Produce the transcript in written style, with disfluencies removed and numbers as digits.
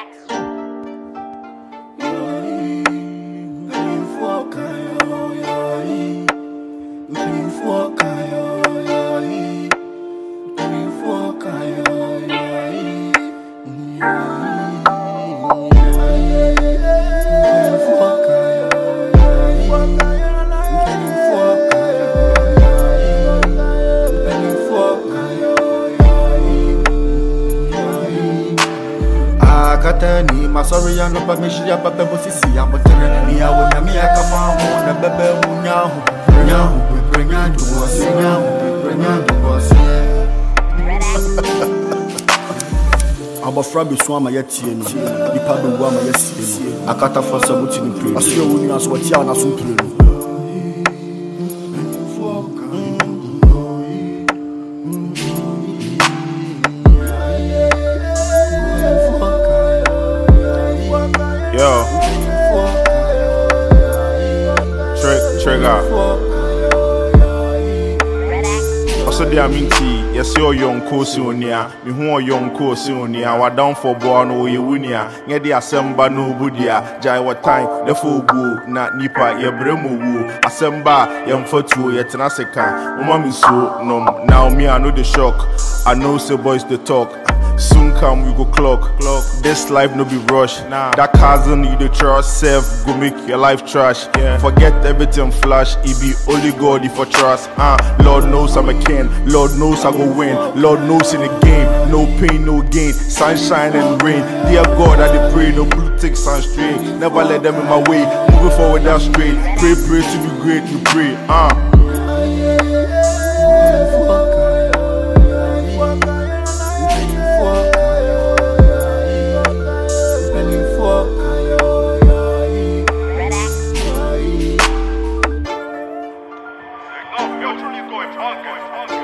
Katani, my sorry, I'm not permission, I'm not permission, I'm not telling me I want to make a farm on the baby now. Bring out to us, bring out to us. I'm a friend with Swama yet, you pardon Wama, yes, I cut off for some routine. I see you when you ask what you are not. Yo, Trigger. Also, dear Minty, yes, your young Cosionia, me who are young Cosionia, what down for born or you winia, get the Assemba no budia, jai what time, the full boo, not nipa, ye bremo woo, Assemba, young for two, yet Naseka, Umami so, no, now me, I know the shock, I know the boys the talk. Soon come we go clock. This life no be rush. That cousin you the trust self go make your life trash. Forget everything flash. It be only God if I trust. Lord knows I'm a king. Lord knows I go win. Lord knows in the game. No pain, no gain. Sunshine and rain. Dear God, I dey pray. No politics and strain. Never let them in my way. Moving forward that straight. Pray to be great. We pray. You're truly going on.